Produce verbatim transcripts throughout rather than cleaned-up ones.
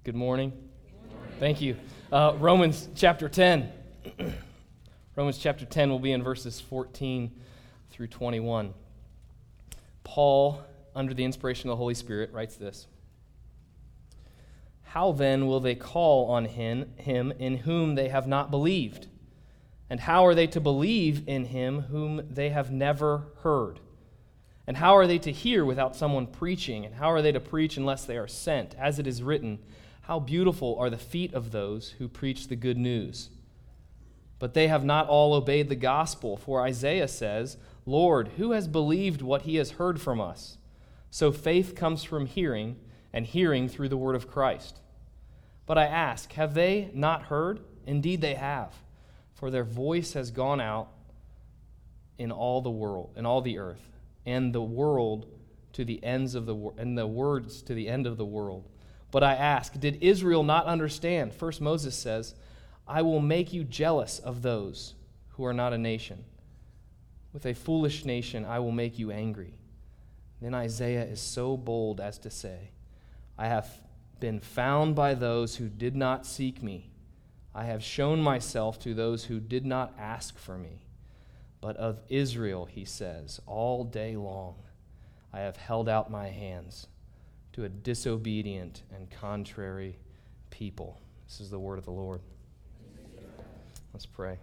Good morning. Good morning. Thank you. Uh, Romans chapter ten. Romans chapter ten will be in verses fourteen through twenty-one. Paul, under the inspiration of the Holy Spirit, writes this. How then will they call on him, him in whom they have not believed? And how are they to believe in him whom they have never heard? And how are they to hear without someone preaching? And how are they to preach unless they are sent? As it is written, how beautiful are the feet of those who preach the good news. But they have not all obeyed the gospel, for Isaiah says, Lord, who has believed what he has heard from us? So faith comes from hearing, and hearing through the word of Christ. But I ask, have they not heard? Indeed they have, for their voice has gone out in all the world, in all the earth, and the world to the ends of the world, and the words to the end of the world. But I ask, did Israel not understand? First Moses says, I will make you jealous of those who are not a nation. With a foolish nation I will make you angry. Then Isaiah is so bold as to say, I have been found by those who did not seek me. I have shown myself to those who did not ask for me. But of Israel, he says, all day long I have held out my hands to a disobedient and contrary people. This is the word of the Lord. Let's pray.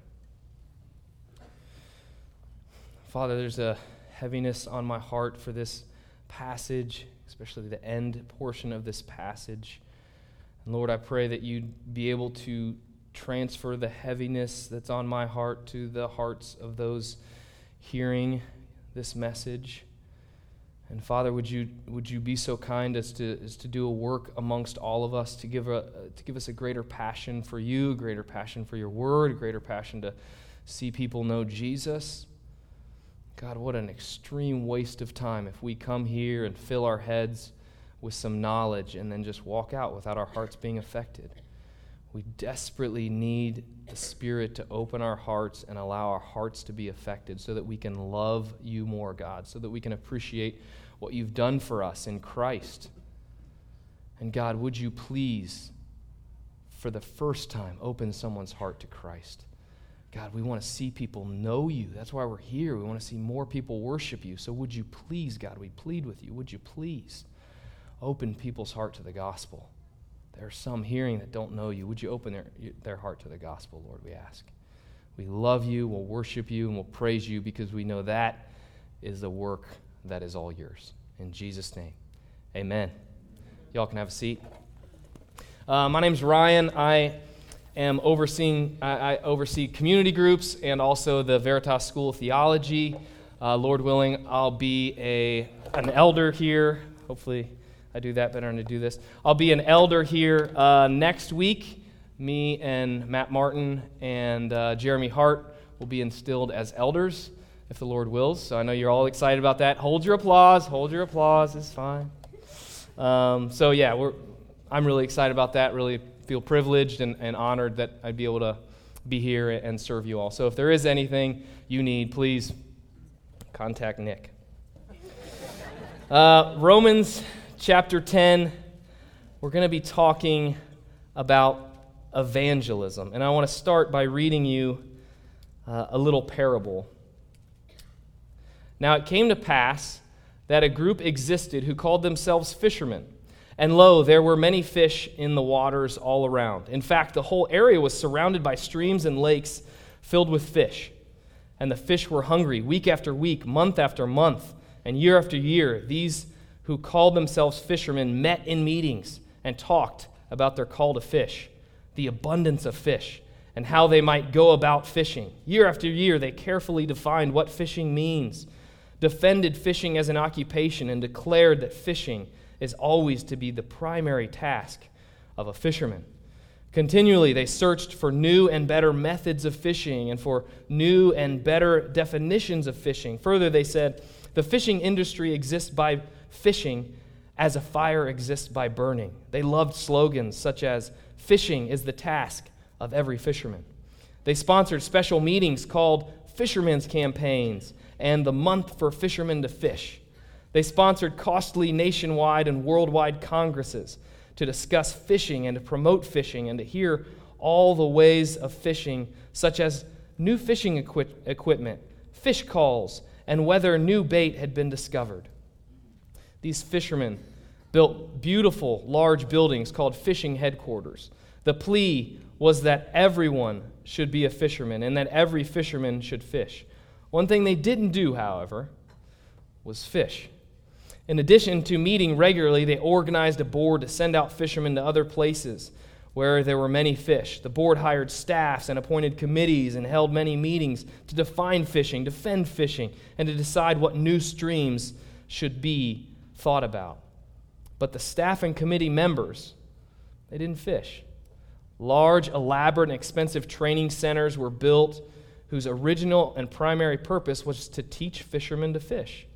Father, there's a heaviness on my heart for this passage, especially the end portion of this passage. And Lord, I pray that you'd be able to transfer the heaviness that's on my heart to the hearts of those hearing this message. And Father, would you would you be so kind as to as to do a work amongst all of us to give a to give us a greater passion for you, a greater passion for your word, a greater passion to see people know Jesus. God, what an extreme waste of time if we come here and fill our heads with some knowledge and then just walk out without our hearts being affected. We desperately need the Spirit to open our hearts and allow our hearts to be affected so that we can love you more, God, so that we can appreciate what you've done for us in Christ. And God, would you please, for the first time, open someone's heart to Christ? God, we want to see people know you. That's why we're here. We want to see more people worship you. So would you please, God, we plead with you, would you please open people's heart to the gospel? There are some hearing that don't know you. Would you open their, their heart to the gospel, Lord, we ask. We love you, we'll worship you, and we'll praise you because we know that is the work that is all yours. In Jesus' name, amen. Y'all can have a seat. Uh, my name's Ryan. I am overseeing, I, I oversee community groups and also the Veritas School of Theology. Uh, Lord willing, I'll be a an elder here, hopefully. I do that better than to do this. I'll be an elder here uh, next week. Me and Matt Martin and uh, Jeremy Hart will be instilled as elders, if the Lord wills. So I know you're all excited about that. Hold your applause. Hold your applause. It's fine. Um, so yeah, we're. I'm really excited about that. Really feel privileged and, and honored that I'd be able to be here and serve you all. So if there is anything you need, please contact Nick. Uh, Romans Chapter ten, we're going to be talking about evangelism. And I want to start by reading you uh, a little parable. Now it came to pass that a group existed who called themselves fishermen. And lo, there were many fish in the waters all around. In fact, the whole area was surrounded by streams and lakes filled with fish. And the fish were hungry week after week, month after month, and year after year. These who called themselves fishermen met in meetings and talked about their call to fish, the abundance of fish, and how they might go about fishing. Year after year, they carefully defined what fishing means, defended fishing as an occupation, and declared that fishing is always to be the primary task of a fisherman. Continually, they searched for new and better methods of fishing and for new and better definitions of fishing. Further, they said, the fishing industry exists by fishing as a fire exists by burning. They loved slogans such as, fishing is the task of every fisherman. They sponsored special meetings called Fishermen's Campaigns and the Month for Fishermen to Fish. They sponsored costly nationwide and worldwide congresses to discuss fishing and to promote fishing and to hear all the ways of fishing, such as new fishing equi- equipment, fish calls, and whether new bait had been discovered. These fishermen built beautiful, large buildings called fishing headquarters. The plea was that everyone should be a fisherman and that every fisherman should fish. One thing they didn't do, however, was fish. In addition to meeting regularly, they organized a board to send out fishermen to other places where there were many fish. The board hired staffs and appointed committees and held many meetings to define fishing, defend fishing, and to decide what new streams should be thought about. But the staff and committee members, they didn't fish. Large, elaborate, and expensive training centers were built whose original and primary purpose was to teach fishermen to fish.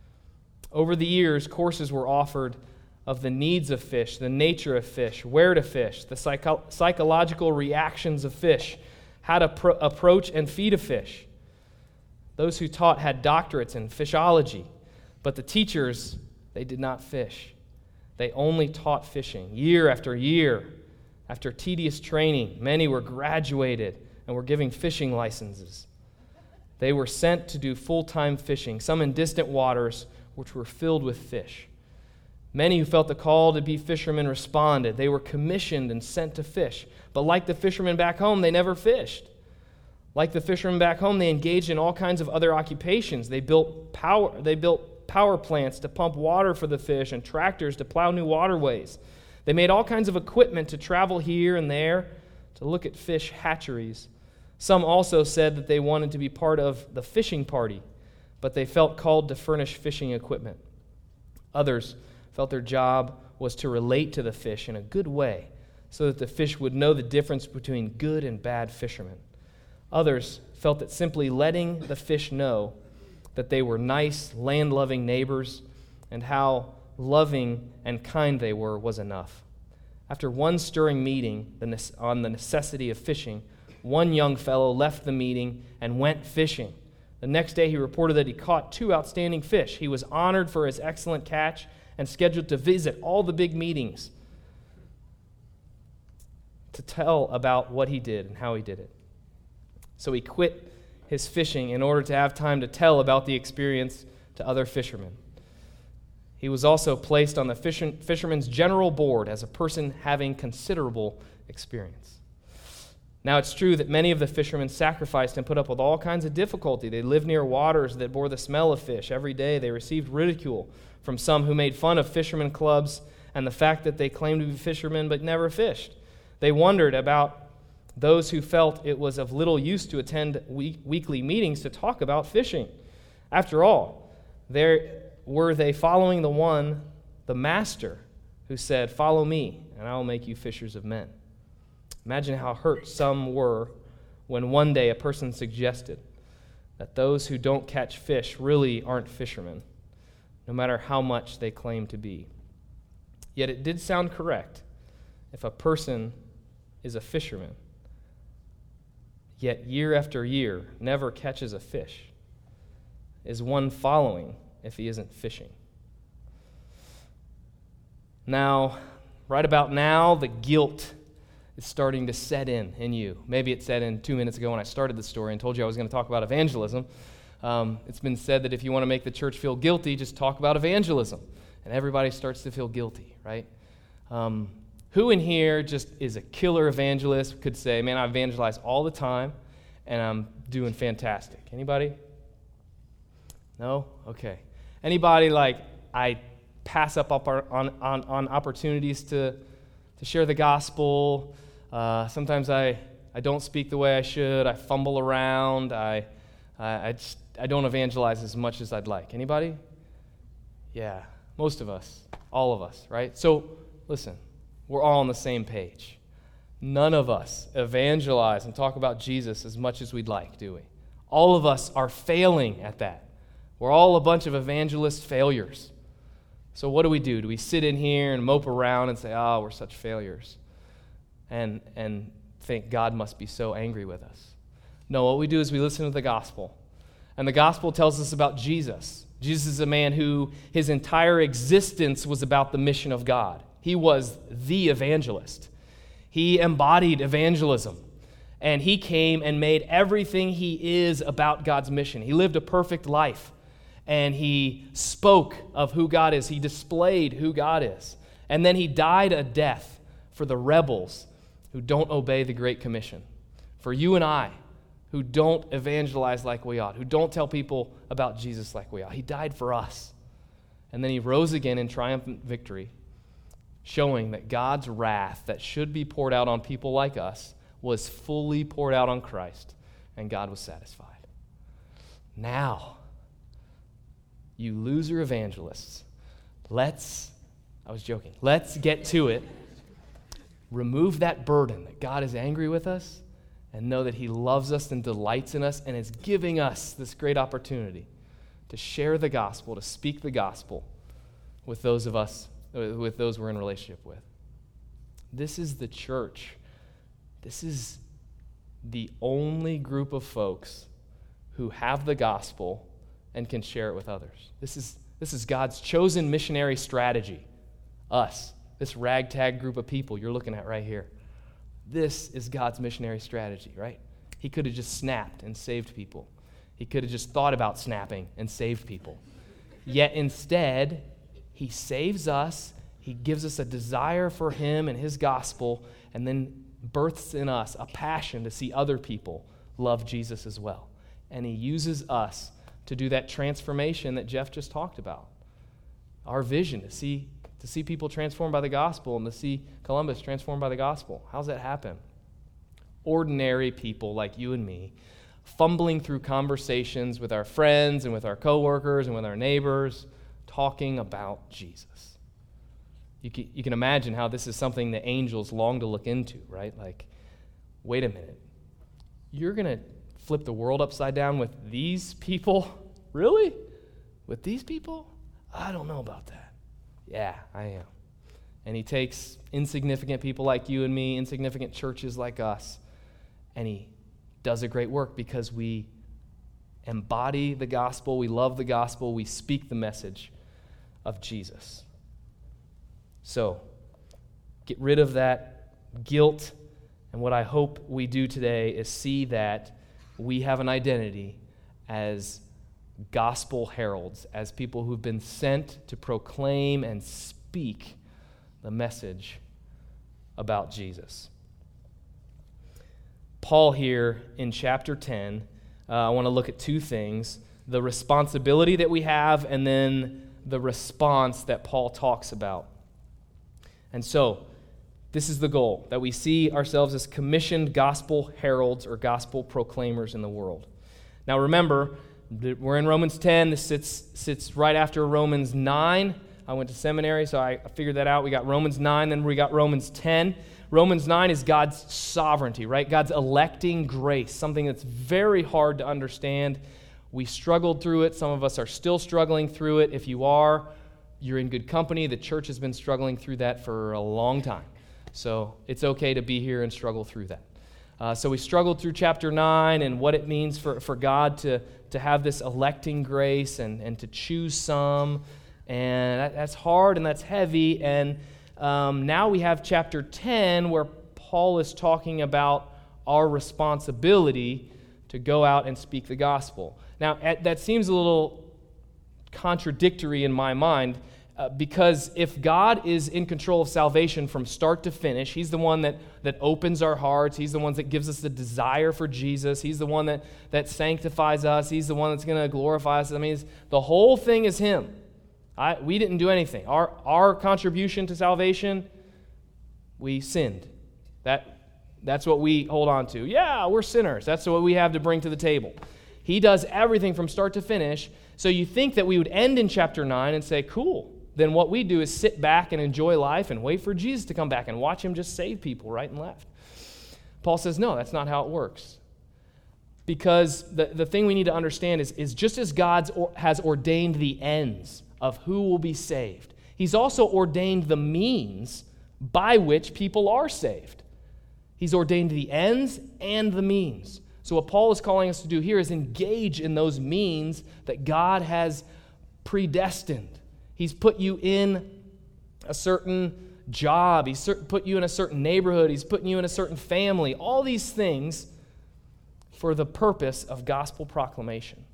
Over the years, courses were offered of the needs of fish, the nature of fish, where to fish, the psycho- psychological reactions of fish, how to pro- approach and feed a fish. Those who taught had doctorates in fishology, but the teachers, they did not fish. They only taught fishing year after year. After tedious training, many were graduated and were giving fishing licenses. They were sent to do full-time fishing, some in distant waters, which were filled with fish. Many who felt the call to be fishermen responded. They were commissioned and sent to fish. But like the fishermen back home, they never fished. Like the fishermen back home, they engaged in all kinds of other occupations. They built power, they built power plants to pump water for the fish and tractors to plow new waterways. They made all kinds of equipment to travel here and there to look at fish hatcheries. Some also said that they wanted to be part of the fishing party, but they felt called to furnish fishing equipment. Others felt their job was to relate to the fish in a good way so that the fish would know the difference between good and bad fishermen. Others felt that simply letting the fish know that they were nice, land-loving neighbors and how loving and kind they were was enough. After one stirring meeting on the necessity of fishing, one young fellow left the meeting and went fishing. The next day he reported that he caught two outstanding fish. He was honored for his excellent catch and scheduled to visit all the big meetings to tell about what he did and how he did it. So he quit his fishing in order to have time to tell about the experience to other fishermen. He was also placed on the Fishermen's General Board as a person having considerable experience. Now, it's true that many of the fishermen sacrificed and put up with all kinds of difficulty. They lived near waters that bore the smell of fish. Every day they received ridicule from some who made fun of fishermen clubs and the fact that they claimed to be fishermen but never fished. They wondered about those who felt it was of little use to attend week- weekly meetings to talk about fishing. After all, there were they following the one, the master, who said, "Follow me, and I will make you fishers of men." Imagine how hurt some were when one day a person suggested that those who don't catch fish really aren't fishermen, no matter how much they claim to be. Yet it did sound correct if a person is a fisherman, yet year after year never catches a fish. Is one following if he isn't fishing? Now, right about now, the guilt is starting to set in in you. Maybe it set in two minutes ago when I started the story and told you I was going to talk about evangelism. Um, it's been said that if you want to make the church feel guilty, just talk about evangelism. And everybody starts to feel guilty, right? Um, who in here just is a killer evangelist, could say, man, I evangelize all the time, and I'm doing fantastic? Anybody? No? Okay. Anybody like, I pass up on, on, on opportunities to, to share the gospel? Uh, sometimes I, I don't speak the way I should. I fumble around. I, I, I, just, I don't evangelize as much as I'd like. Anybody? Yeah, most of us. All of us, right? So, listen, we're all on the same page. None of us evangelize and talk about Jesus as much as we'd like, do we? All of us are failing at that. We're all a bunch of evangelist failures. So what do we do? Do we sit in here and mope around and say, oh, we're such failures, and and think God must be so angry with us? No, what we do is we listen to the gospel. And the gospel tells us about Jesus. Jesus is a man who his entire existence was about the mission of God. He was the evangelist. He embodied evangelism. And he came and made everything he is about God's mission. He lived a perfect life. And he spoke of who God is. He displayed who God is. And then he died a death for the rebels who don't obey the Great Commission. For you and I, who don't evangelize like we ought, who don't tell people about Jesus like we ought. He died for us. And then he rose again in triumphant victory, showing that God's wrath that should be poured out on people like us was fully poured out on Christ, and God was satisfied. Now, you loser evangelists, let's, I was joking, let's get to it. Remove that burden that God is angry with us, and know that he loves us and delights in us and is giving us this great opportunity to share the gospel, to speak the gospel with those of us, with those we're in relationship with. This is the church. This is the only group of folks who have the gospel and can share it with others. This is, this is God's chosen missionary strategy. Us, this ragtag group of people you're looking at right here. This is God's missionary strategy, right? He could have just snapped and saved people. He could have just thought about snapping and saved people. Yet instead, he saves us, he gives us a desire for him and his gospel, and then births in us a passion to see other people love Jesus as well. And he uses us to do that transformation that Jeff just talked about. Our vision to see to see people transformed by the gospel and to see Columbus transformed by the gospel. How's that happen? Ordinary people like you and me, fumbling through conversations with our friends and with our coworkers and with our neighbors, talking about Jesus. You can, you can imagine how this is something the angels long to look into, right? Like, wait a minute. You're going to flip the world upside down with these people? Really? With these people? I don't know about that. Yeah, I am. And he takes insignificant people like you and me, insignificant churches like us, and he does a great work because we embody the gospel, we love the gospel, we speak the message of Jesus. So, get rid of that guilt, and what I hope we do today is see that we have an identity as gospel heralds, as people who've been sent to proclaim and speak the message about Jesus. Paul here in chapter ten, uh, I want to look at two things, the responsibility that we have and then the response that Paul talks about. And so, this is the goal, that we see ourselves as commissioned gospel heralds or gospel proclaimers in the world. Now remember, we're in Romans ten. This sits, sits right after Romans nine. I went to seminary, so I figured that out. We got Romans nine, then we got Romans ten. Romans nine is God's sovereignty, right? God's electing grace, something that's very hard to understand. We struggled through it. Some of us are still struggling through it. If you are, you're in good company. The church has been struggling through that for a long time. So it's okay to be here and struggle through that. Uh, so we struggled through chapter nine and what it means for, for God to, to have this electing grace and, and to choose some. And that, that's hard and that's heavy. And um, now we have chapter ten where Paul is talking about our responsibility to go out and speak the gospel. Now, at, that seems a little contradictory in my mind. Uh, because if God is in control of salvation from start to finish, he's the one that, that opens our hearts, he's the one that gives us the desire for Jesus, he's the one that, that sanctifies us, he's the one that's going to glorify us. I mean, the whole thing is him. I, we didn't do anything. Our, our contribution to salvation, we sinned. That, that's what we hold on to. Yeah, we're sinners. That's what we have to bring to the table. He does everything from start to finish. So you think that we would end in chapter nine and say, cool. Then what we do is sit back and enjoy life and wait for Jesus to come back and watch him just save people right and left. Paul says, no, that's not how it works. Because the, the thing we need to understand is, is just as God or, has ordained the ends of who will be saved, he's also ordained the means by which people are saved. He's ordained the ends and the means. So what Paul is calling us to do here is engage in those means that God has predestined. He's put you in a certain job. He's put you in a certain neighborhood. He's putting you in a certain family. All these things for the purpose of gospel proclamation.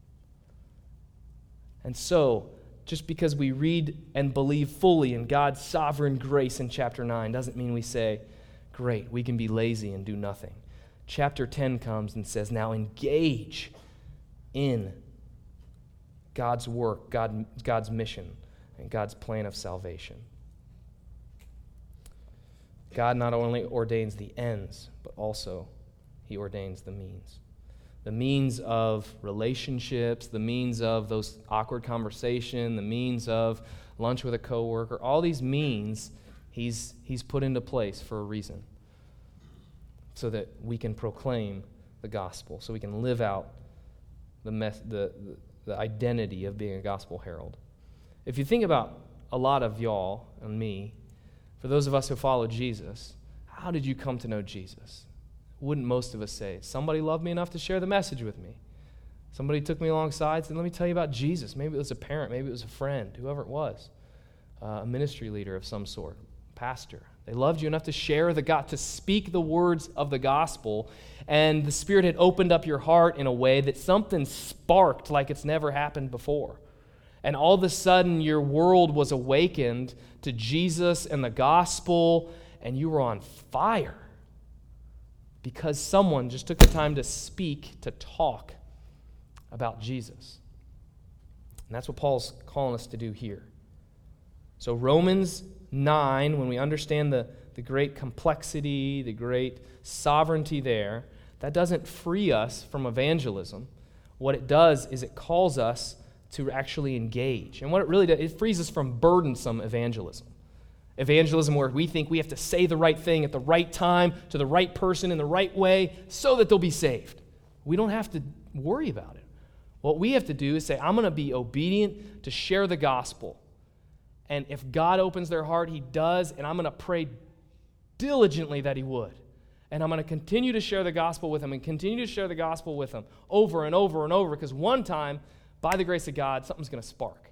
And so, just because we read and believe fully in God's sovereign grace in chapter nine doesn't mean we say, great, we can be lazy and do nothing. Chapter ten comes and says, now engage in God's work, God, God's mission, and God's plan of salvation. God not only ordains the ends, but also he ordains the means. The means of relationships, the means of those awkward conversation, the means of lunch with a coworker, all these means he's, he's put into place for a reason so that we can proclaim the gospel, so we can live out the, meth- the, the, the identity of being a gospel herald. If you think about a lot of y'all and me, for those of us who follow Jesus, how did you come to know Jesus? Wouldn't most of us say, somebody loved me enough to share the message with me. Somebody took me alongside and said, let me tell you about Jesus. Maybe it was a parent, maybe it was a friend, whoever it was, uh, a ministry leader of some sort, pastor. They loved you enough to share the God, to speak the words of the gospel, and the Spirit had opened up your heart in a way that something sparked like it's never happened before. And all of a sudden, your world was awakened to Jesus and the gospel, and you were on fire because someone just took the time to speak, to talk about Jesus. And that's what Paul's calling us to do here. So Romans nine, when we understand the, the great complexity, the great sovereignty there, that doesn't free us from evangelism. What it does is it calls us to actually engage. And what it really does, it frees us from burdensome evangelism. Evangelism where we think we have to say the right thing at the right time to the right person in the right way so that they'll be saved. We don't have to worry about it. What we have to do is say, I'm going to be obedient to share the gospel. And if God opens their heart, he does, and I'm going to pray diligently that he would. And I'm going to continue to share the gospel with them and continue to share the gospel with them over and over and over, because one time, by the grace of God, something's going to spark.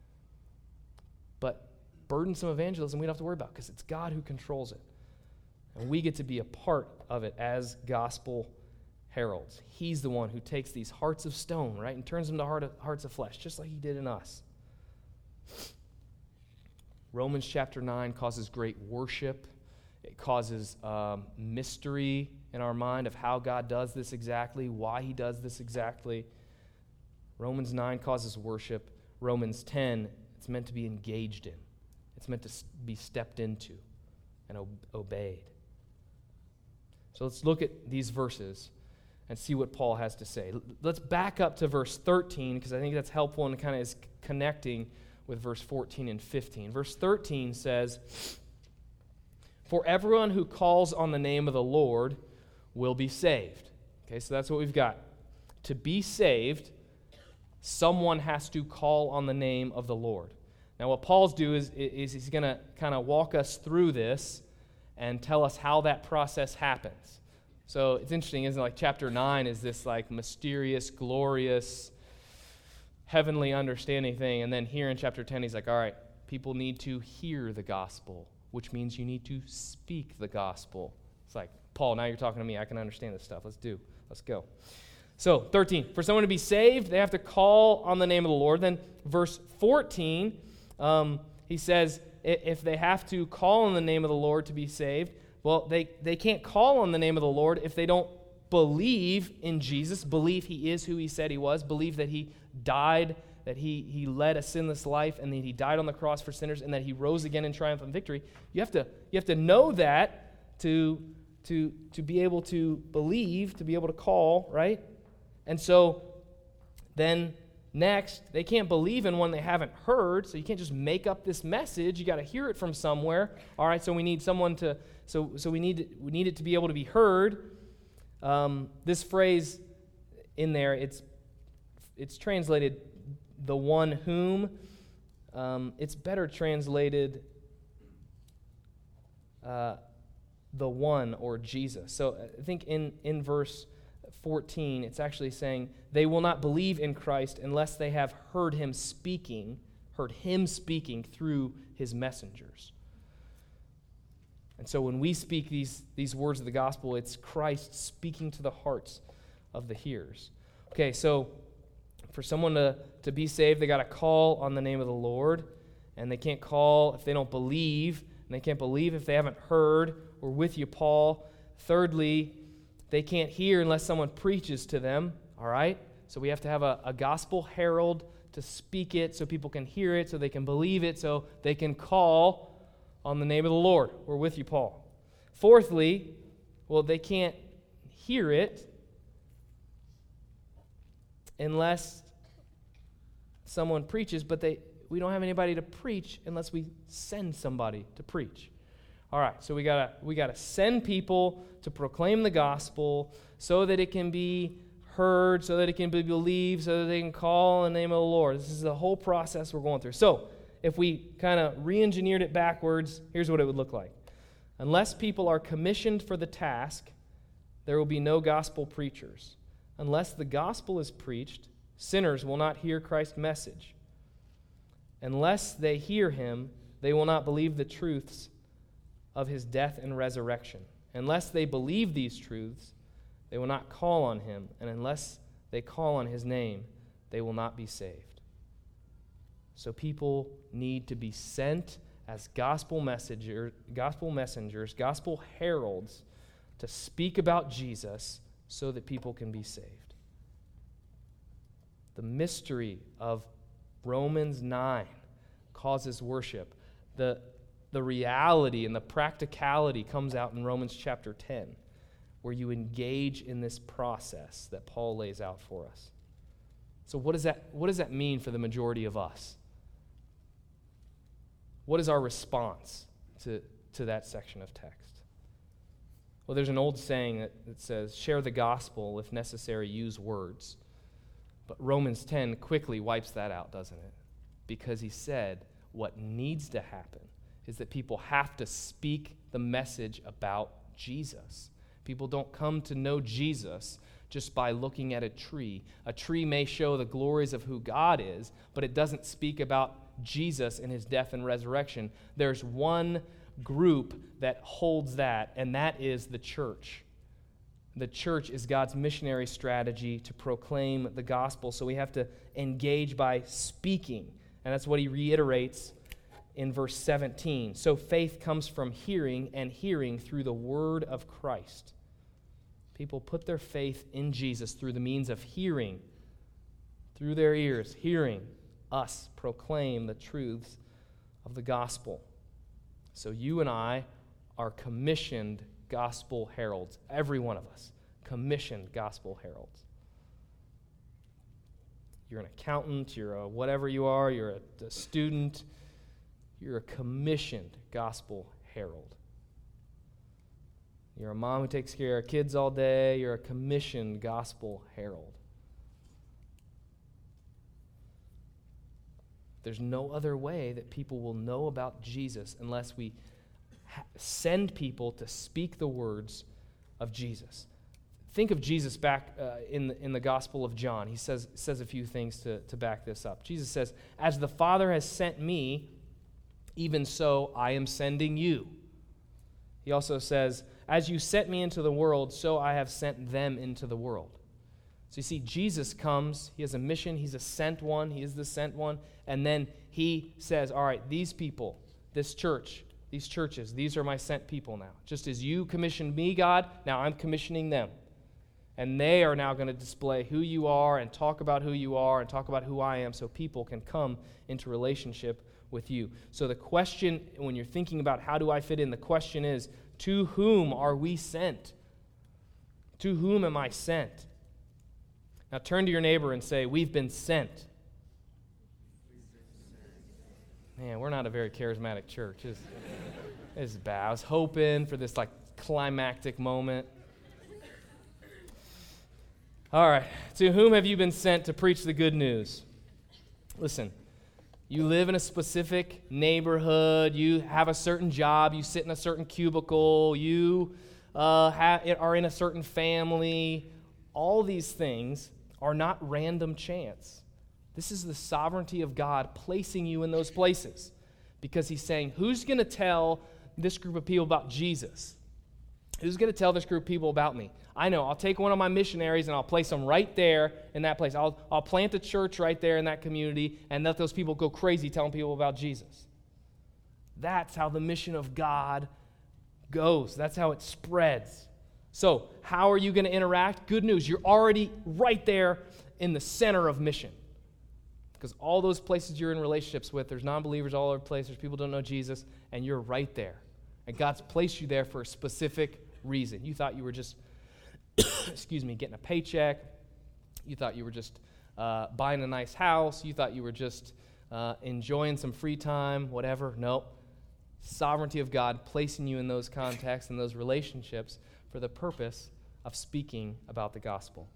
But burdensome evangelism we don't have to worry about because it's God who controls it. And we get to be a part of it as gospel heralds. He's the one who takes these hearts of stone, right, and turns them to heart of, hearts of flesh, just like he did in us. Romans chapter nine causes great worship. It causes um, mystery in our mind of how God does this exactly, why he does this exactly. Romans nine causes worship. Romans ten, it's meant to be engaged in. It's meant to be stepped into and ob- obeyed. So let's look at these verses and see what Paul has to say. L- let's back up to verse thirteen, because I think that's helpful and kind of is connecting with verse fourteen and fifteen. Verse thirteen says, "For everyone who calls on the name of the Lord will be saved." Okay, so that's what we've got. To be saved, someone has to call on the name of the Lord. Now, what Paul's do is, is he's going to kind of walk us through this and tell us how that process happens. So it's interesting, isn't it? Like chapter nine is this like mysterious, glorious, heavenly understanding thing. And then here in chapter ten, he's like, all right, people need to hear the gospel, which means you need to speak the gospel. It's like, Paul, now you're talking to me. I can understand this stuff. Let's do. Let's go. So, thirteen, for someone to be saved, they have to call on the name of the Lord. Then verse fourteen, um, he says, if they have to call on the name of the Lord to be saved, well, they, they can't call on the name of the Lord if they don't believe in Jesus, believe he is who he said he was, believe that he died, that he, he led a sinless life, and that he died on the cross for sinners, and that he rose again in triumphant victory. You have to, you have to know that to, to, to be able to believe, to be able to call, right? And so then next, they can't believe in one they haven't heard, so you can't just make up this message. You got to hear it from somewhere. All right, so we need someone to, so so we need we need it to be able to be heard. Um, this phrase in there, it's it's translated the one whom. Um, it's better translated uh, the one or Jesus. So I think in in verse fourteen, it's actually saying they will not believe in Christ unless they have heard him speaking, heard him speaking through his messengers. And so when we speak these, these words of the gospel, it's Christ speaking to the hearts of the hearers. Okay, so for someone to, to be saved, they got to call on the name of the Lord, and they can't call if they don't believe, and they can't believe if they haven't heard. We're with you, Paul. Thirdly, they can't hear unless someone preaches to them, all right? So we have to have a, a gospel herald to speak it so people can hear it, so they can believe it, so they can call on the name of the Lord. We're with you, Paul. Fourthly, well, they can't hear it unless someone preaches, but they we don't have anybody to preach unless we send somebody to preach. All right, so we gotta we gotta send people to proclaim the gospel so that it can be heard, so that it can be believed, so that they can call in the name of the Lord. This is the whole process we're going through. So if we kind of re-engineered it backwards, here's what it would look like. Unless people are commissioned for the task, there will be no gospel preachers. Unless the gospel is preached, sinners will not hear Christ's message. Unless they hear him, they will not believe the truths of his death and resurrection. Unless they believe these truths, they will not call on him. And unless they call on his name, they will not be saved. So people need to be sent as gospel messenger, gospel messengers, gospel heralds to speak about Jesus so that people can be saved. The mystery of Romans nine causes worship. The, the reality and the practicality comes out in Romans chapter ten, where you engage in this process that Paul lays out for us. So what does that, what does that mean for the majority of us? What is our response to, to that section of text? Well, there's an old saying that, that says, share the gospel, if necessary, use words. But Romans ten quickly wipes that out, doesn't it? Because he said what needs to happen is that people have to speak the message about Jesus. People don't come to know Jesus just by looking at a tree. A tree may show the glories of who God is, but it doesn't speak about Jesus and his death and resurrection. There's one group that holds that, and that is the church. The church is God's missionary strategy to proclaim the gospel, so we have to engage by speaking, and that's what he reiterates in verse seventeen. So faith comes from hearing, and hearing through the word of Christ. People put their faith in Jesus through the means of hearing, through their ears, hearing us proclaim the truths of the gospel. So you and I are commissioned gospel heralds. Every one of us, commissioned gospel heralds. You're an accountant, you're a whatever you are, you're a, a student, you're a commissioned gospel herald. You're a mom who takes care of kids all day, you're a commissioned gospel herald. There's no other way that people will know about Jesus unless we ha- send people to speak the words of Jesus. Think of Jesus back uh, in, the, in the Gospel of John. He says, says a few things to, to back this up. Jesus says, as the Father has sent me, even so I am sending you. He also says, as you sent me into the world, so I have sent them into the world. So you see, Jesus comes, he has a mission, he's a sent one, he is the sent one, and then he says, all right, these people, this church, these churches, these are my sent people now. Just as you commissioned me, God, now I'm commissioning them. And they are now going to display who you are and talk about who you are and talk about who I am so people can come into relationship with you. So the question, when you're thinking about how do I fit in, the question is, to whom are we sent? To whom am I sent? Now turn to your neighbor and say, we've been sent. Man, we're not a very charismatic church. This, this is bad. I was hoping for this like climactic moment. All right. To whom have you been sent to preach the good news? Listen, you live in a specific neighborhood. You have a certain job. You sit in a certain cubicle. You uh, ha- are in a certain family. All these things are not random chance. This is the sovereignty of God placing you in those places. Because he's saying, who's going to tell this group of people about Jesus? Who's going to tell this group of people about me? I know. I'll take one of my missionaries and I'll place them right there in that place. I'll, I'll plant a church right there in that community and let those people go crazy telling people about Jesus. That's how the mission of God goes. That's how it spreads. So, how are you going to interact? Good news. You're already right there in the center of mission. Because all those places you're in relationships with, there's non-believers all over the place, there's people who don't know Jesus, and you're right there. And God's placed you there for a specific reason. You thought you were just, excuse me, getting a paycheck. You thought you were just uh, buying a nice house. You thought you were just uh, enjoying some free time, whatever. Nope. Sovereignty of God placing you in those contexts and those relationships for the purpose of speaking about the gospel.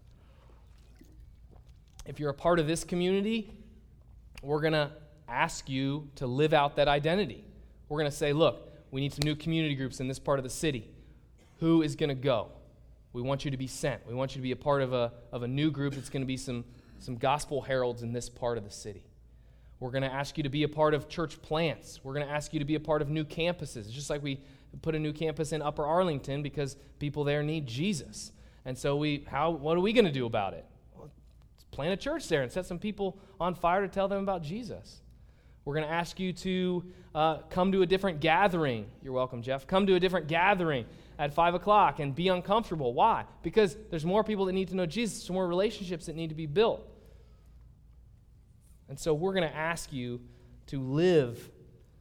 If you're a part of this community, we're going to ask you to live out that identity. We're going to say, look, we need some new community groups in this part of the city. Who is going to go? We want you to be sent. We want you to be a part of a, of a new group that's going to be some, some gospel heralds in this part of the city. We're going to ask you to be a part of church plants. We're going to ask you to be a part of new campuses. It's just like we put a new campus in Upper Arlington because people there need Jesus. And so we, how, what are we going to do about it? Well, let's plant a church there and set some people on fire to tell them about Jesus. We're going to ask you to uh, come to a different gathering. You're welcome, Jeff. Come to a different gathering at five o'clock and be uncomfortable. Why? Because there's more people that need to know Jesus, some more relationships that need to be built. And so we're going to ask you to live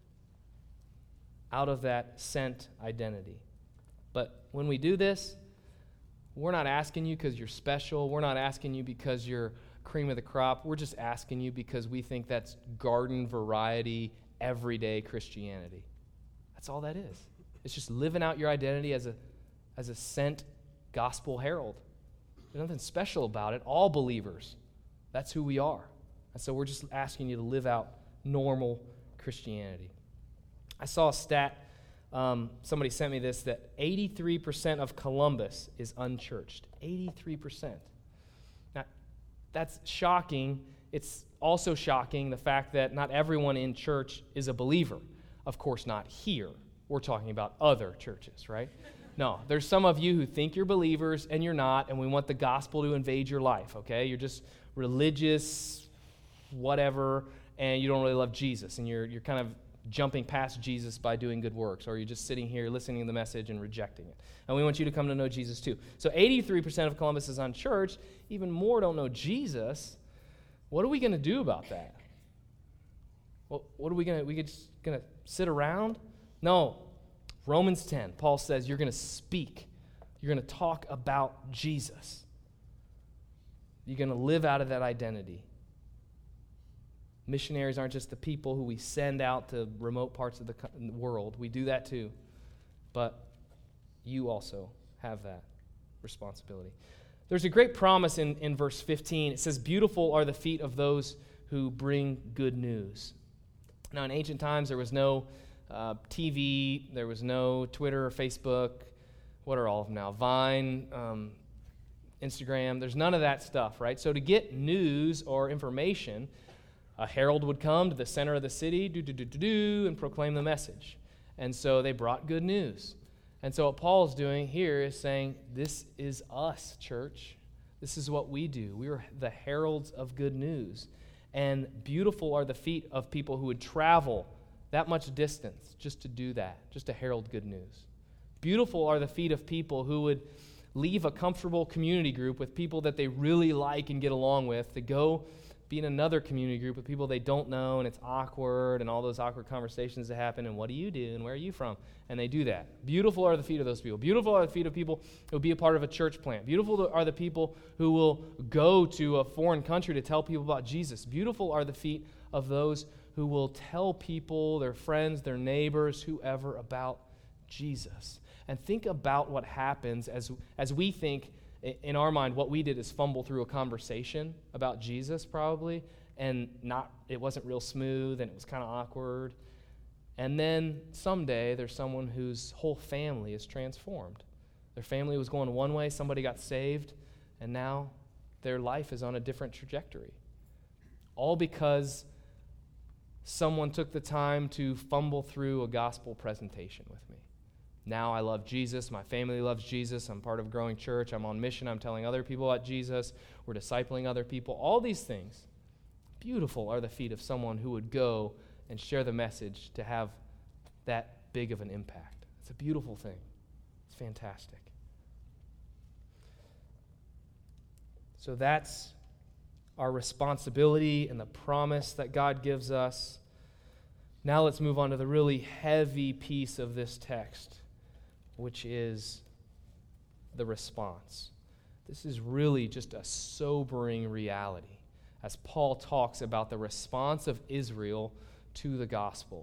out of that sent identity. But when we do this, we're not asking you because you're special. We're not asking you because you're cream of the crop. We're just asking you because we think that's garden variety, everyday Christianity. That's all that is. It's just living out your identity as a as a sent gospel herald. There's nothing special about it. All believers, that's who we are. And so we're just asking you to live out normal Christianity. I saw a stat, um, somebody sent me this, that eighty-three percent of Columbus is unchurched. eighty-three percent. Now, that's shocking. It's also shocking the fact that not everyone in church is a believer. Of course, not here. We're talking about other churches, right? No, there's some of you who think you're believers and you're not, and we want the gospel to invade your life, okay? You're just religious, whatever, and you don't really love Jesus, and you're you're kind of jumping past Jesus by doing good works, or you're just sitting here listening to the message and rejecting it. And we want you to come to know Jesus too. So eighty-three percent of Columbus is unchurched. Even more don't know Jesus. What are we going to do about that? Well, what are we going to, we just going to sit around? No. Romans ten, Paul says you're going to speak. You're going to talk about Jesus. You're going to live out of that identity. Missionaries aren't just the people who we send out to remote parts of the world. We do that too. But you also have that responsibility. There's a great promise in, in verse fifteen. It says, beautiful are the feet of those who bring good news. Now, in ancient times, there was no uh, T V, there was no Twitter or Facebook. What are all of them now? Vine, um, Instagram. There's none of that stuff, right? So to get news or information, a herald would come to the center of the city, do, do, do, do, do, and proclaim the message. And so they brought good news. And so what Paul's doing here is saying, this is us, church. This is what we do. We are the heralds of good news. And beautiful are the feet of people who would travel that much distance just to do that, just to herald good news. Beautiful are the feet of people who would leave a comfortable community group with people that they really like and get along with to go be in another community group with people they don't know, and it's awkward, and all those awkward conversations that happen, and what do you do, and where are you from? And they do that. Beautiful are the feet of those people. Beautiful are the feet of people who will be a part of a church plant. Beautiful are the people who will go to a foreign country to tell people about Jesus. Beautiful are the feet of those who will tell people, their friends, their neighbors, whoever, about Jesus. And think about what happens as, as we think, in our mind, what we did is fumble through a conversation about Jesus probably, and not it wasn't real smooth, and it was kind of awkward. And then someday there's someone whose whole family is transformed. Their family was going one way, somebody got saved, and now their life is on a different trajectory. All because someone took the time to fumble through a gospel presentation with me. Now I love Jesus. My family loves Jesus. I'm part of a growing church. I'm on mission. I'm telling other people about Jesus. We're discipling other people. All these things. Beautiful are the feet of someone who would go and share the message to have that big of an impact. It's a beautiful thing. It's fantastic. So that's our responsibility and the promise that God gives us. Now let's move on to the really heavy piece of this text, which is the response. This is really just a sobering reality as Paul talks about the response of Israel to the gospel.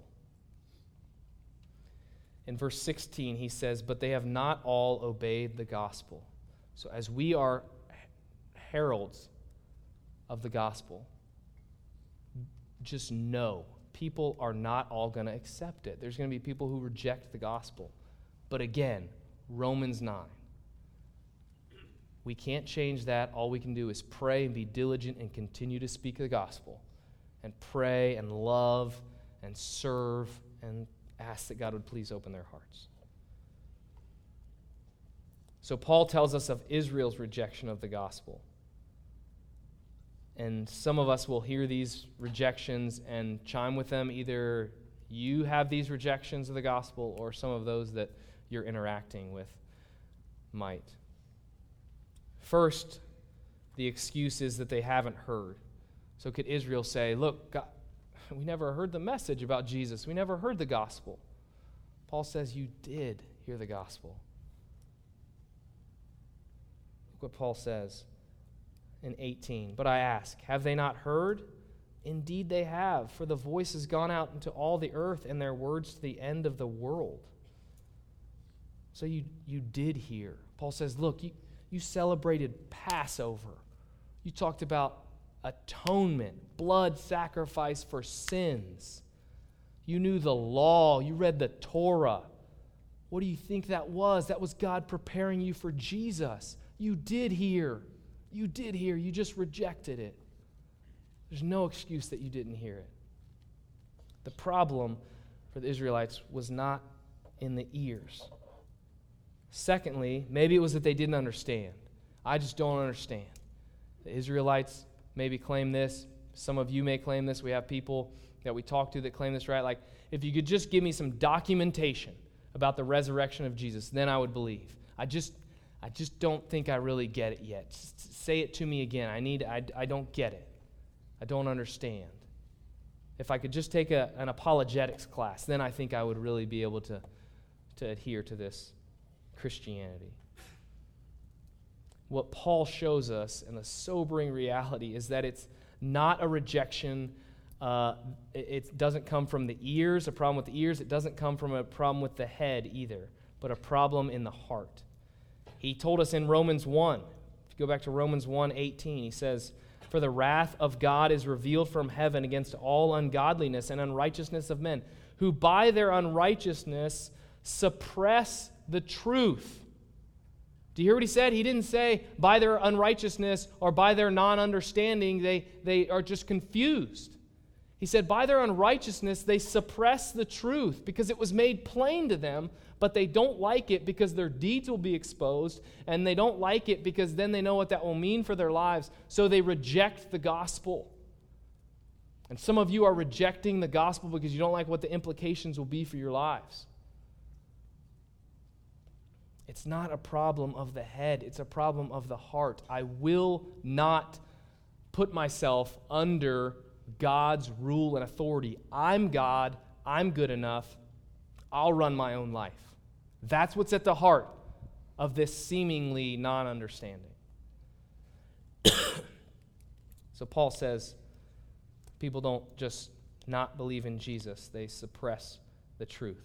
In verse sixteen, he says, "But they have not all obeyed the gospel." So as we are heralds of the gospel, just know people are not all going to accept it. There's going to be people who reject the gospel. But again, Romans nine. We can't change that. All we can do is pray and be diligent and continue to speak the gospel and pray and love and serve and ask that God would please open their hearts. So Paul tells us of Israel's rejection of the gospel. And some of us will hear these rejections and chime with them. Either you have these rejections of the gospel or some of those that you're interacting with might. First, the excuse is that they haven't heard. So could Israel say, look, God, we never heard the message about Jesus. We never heard the gospel. Paul says you did hear the gospel. Look what Paul says in eighteen. "But I ask, have they not heard? Indeed they have, for the voice has gone out into all the earth, and their words to the end of the world." So you, you did hear. Paul says, look, you, you celebrated Passover. You talked about atonement, blood sacrifice for sins. You knew the law. You read the Torah. What do you think that was? That was God preparing you for Jesus. You did hear. You did hear. You just rejected it. There's no excuse that you didn't hear it. The problem for the Israelites was not in the ears. Secondly, maybe it was that they didn't understand. I just don't understand. The Israelites maybe claim this. Some of you may claim this. We have people that we talk to that claim this, right? Like, if you could just give me some documentation about the resurrection of Jesus, then I would believe. I just I just don't think I really get it yet. Just say it to me again. I need I, I don't get it. I don't understand. If I could just take a, an apologetics class, then I think I would really be able to, to adhere to this Christianity. What Paul shows us, and the sobering reality, is that it's not a rejection. Uh, it, it doesn't come from the ears, a problem with the ears. It doesn't come from a problem with the head either, but a problem in the heart. He told us in Romans one, if you go back to Romans one eighteen, he says, "For the wrath of God is revealed from heaven against all ungodliness and unrighteousness of men, who by their unrighteousness suppress the truth." Do you hear what he said? He didn't say by their unrighteousness or by their non-understanding, they, they are just confused. He said by their unrighteousness, they suppress the truth because it was made plain to them, but they don't like it because their deeds will be exposed, and they don't like it because then they know what that will mean for their lives, so they reject the gospel. And some of you are rejecting the gospel because you don't like what the implications will be for your lives. It's not a problem of the head. It's a problem of the heart. I will not put myself under God's rule and authority. I'm God. I'm good enough. I'll run my own life. That's what's at the heart of this seemingly non-understanding. So Paul says people don't just not believe in Jesus. They suppress the truth.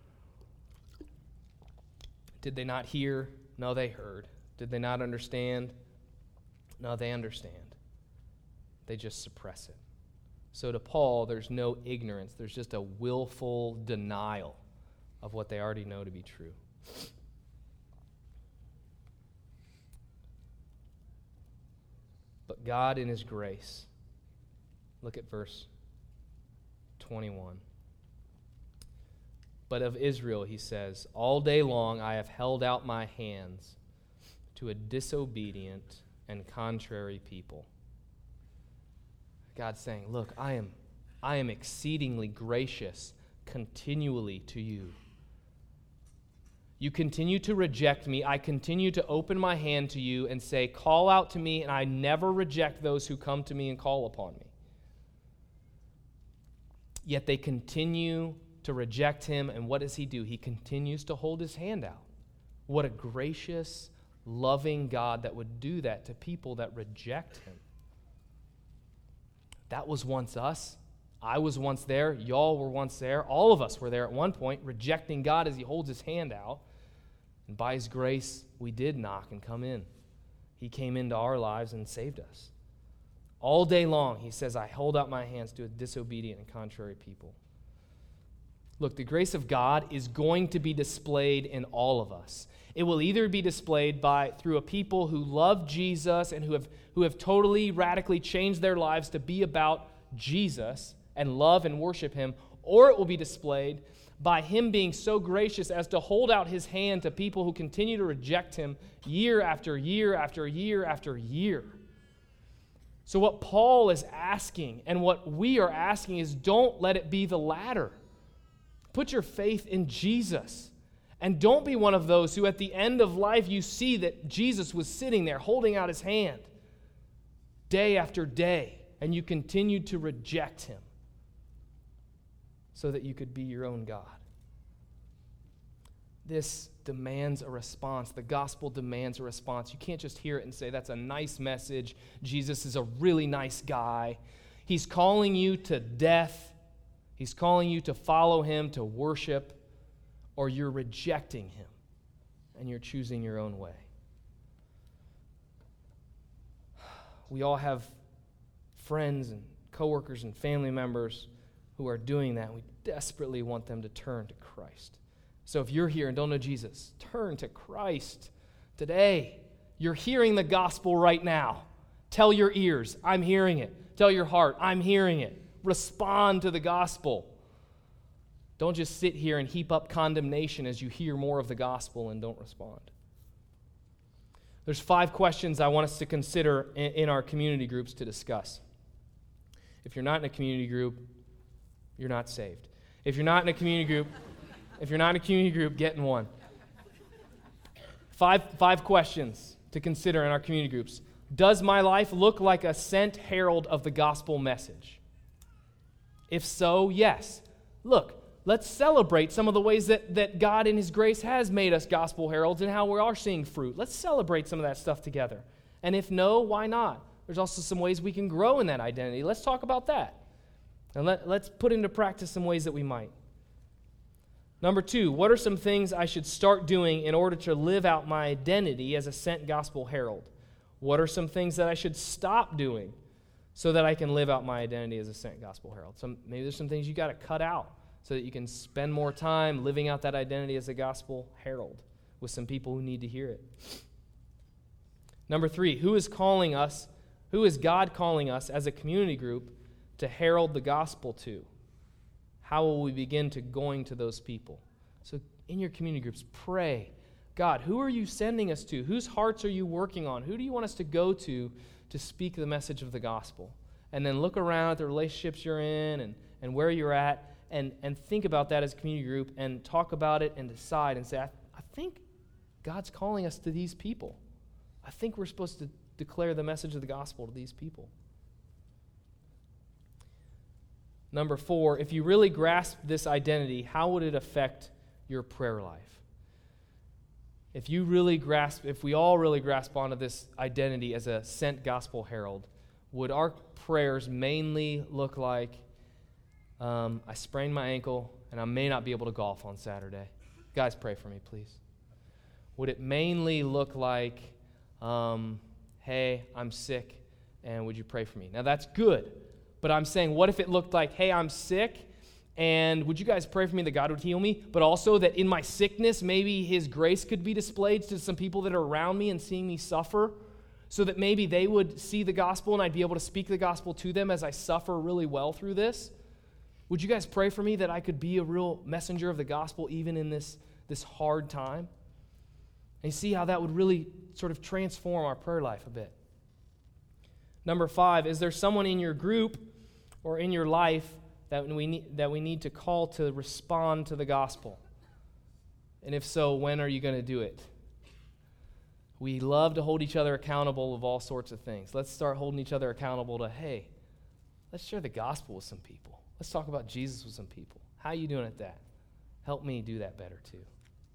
Did they not hear? No, they heard. Did they not understand? No, they understand. They just suppress it. So to Paul, there's no ignorance. There's just a willful denial of what they already know to be true. But God in his grace, look at verse twenty-one. But of Israel, he says, all day long I have held out my hands to a disobedient and contrary people. God's saying, look, I am, I am exceedingly gracious continually to you. You continue to reject me. I continue to open my hand to you and say, call out to me, and I never reject those who come to me and call upon me. Yet they continue to reject him, and what does he do? He continues to hold his hand out. What a gracious, loving God that would do that to people that reject him. That was once us. I was once there. Y'all were once there. All of us were there at one point, rejecting God as he holds his hand out. And by his grace, we did knock and come in. He came into our lives and saved us. All day long, he says, I hold out my hands to a disobedient and contrary people. Look, the grace of God is going to be displayed in all of us. It will either be displayed by through a people who love Jesus and who have, who have totally, radically changed their lives to be about Jesus and love and worship him, or it will be displayed by him being so gracious as to hold out his hand to people who continue to reject him year after year after year after year. So what Paul is asking and what we are asking is, don't let it be the latter. Put your faith in Jesus. And don't be one of those who at the end of life you see that Jesus was sitting there holding out his hand day after day, and you continued to reject him so that you could be your own God. This demands a response. The gospel demands a response. You can't just hear it and say, that's a nice message. Jesus is a really nice guy. He's calling you to death. He's calling you to follow him, to worship, or you're rejecting him and you're choosing your own way. We all have friends and coworkers and family members who are doing that. We desperately want them to turn to Christ. So if you're here and don't know Jesus, turn to Christ today. You're hearing the gospel right now. Tell your ears, I'm hearing it. Tell your heart, I'm hearing it. Respond to the gospel. Don't just sit here and heap up condemnation as you hear more of the gospel and don't respond. There's five questions I want us to consider in, in our community groups to discuss. If you're not in a community group, you're not saved. If you're not in a community group, if you're not in a community group, get in one. Five, five questions to consider in our community groups. Does my life look like a sent herald of the gospel message? If so, yes. Look, let's celebrate some of the ways that, that God in his grace has made us gospel heralds and how we are seeing fruit. Let's celebrate some of that stuff together. And if no, why not? There's also some ways we can grow in that identity. Let's talk about that. And let, let's put into practice some ways that we might. Number two, what are some things I should start doing in order to live out my identity as a sent gospel herald? What are some things that I should stop doing so that I can live out my identity as a sent gospel herald? Some, maybe there's some things you got to cut out so that you can spend more time living out that identity as a gospel herald with some people who need to hear it. Number three, who is calling us, who is God calling us as a community group to herald the gospel to? How will we begin to going to those people? So in your community groups, pray, God, who are you sending us to? Whose hearts are you working on? Who do you want us to go to to speak the message of the gospel? And then look around at the relationships you're in and, and where you're at and, and think about that as a community group and talk about it and decide and say, I, I think God's calling us to these people. I think we're supposed to declare the message of the gospel to these people. Number four, if you really grasp this identity, how would it affect your prayer life? If you really grasp, if we all really grasp onto this identity as a sent gospel herald, would our prayers mainly look like, um, I sprained my ankle and I may not be able to golf on Saturday. Guys, pray for me, please. Would it mainly look like, um, hey, I'm sick and would you pray for me? Now that's good. But I'm saying, what if it looked like, hey, I'm sick, and would you guys pray for me that God would heal me? But also that in my sickness, maybe his grace could be displayed to some people that are around me and seeing me suffer, so that maybe they would see the gospel and I'd be able to speak the gospel to them as I suffer really well through this. Would you guys pray for me that I could be a real messenger of the gospel even in this, this hard time? And you see how that would really sort of transform our prayer life a bit. Number five, is there someone in your group or in your life that we need, that we need to call to respond to the gospel? And if so, when are you going to do it? We love to hold each other accountable of all sorts of things. Let's start holding each other accountable to, hey, let's share the gospel with some people. Let's talk about Jesus with some people. How are you doing at that? Help me do that better too.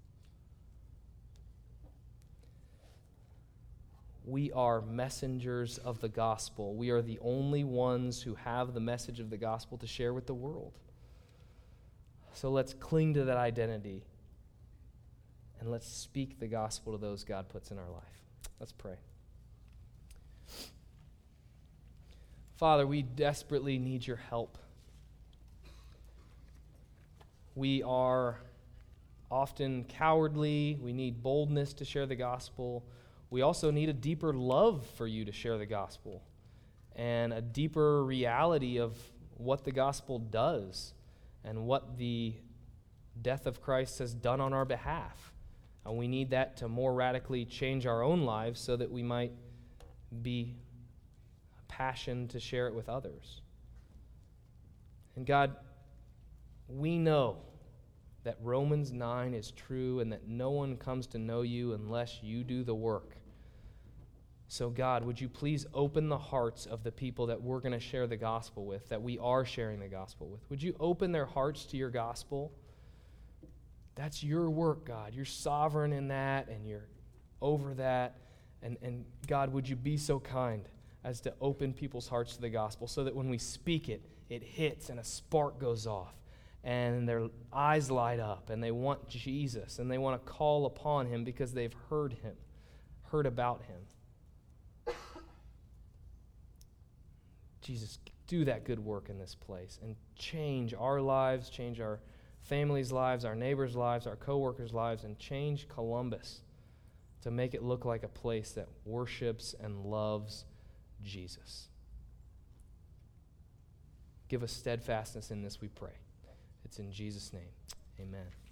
We are messengers of the gospel. We are the only ones who have the message of the gospel to share with the world. So let's cling to that identity and let's speak the gospel to those God puts in our life. Let's pray. Father, we desperately need your help. We are often cowardly. We need boldness to share the gospel. We also need a deeper love for you to share the gospel and a deeper reality of what the gospel does and what the death of Christ has done on our behalf. And we need that to more radically change our own lives so that we might be passion to share it with others. And God, we know that Romans nine is true and that no one comes to know you unless you do the work. So God, would you please open the hearts of the people that we're going to share the gospel with, that we are sharing the gospel with? Would you open their hearts to your gospel? That's your work, God. You're sovereign in that, and you're over that. And, and God, would you be so kind as to open people's hearts to the gospel so that when we speak it, it hits and a spark goes off and their eyes light up and they want Jesus and they want to call upon him because they've heard him, heard about him. Jesus, do that good work in this place and change our lives, change our families' lives, our neighbors' lives, our co-workers' lives, and change Columbus to make it look like a place that worships and loves Jesus. Give us steadfastness in this, we pray. It's in Jesus' name. Amen.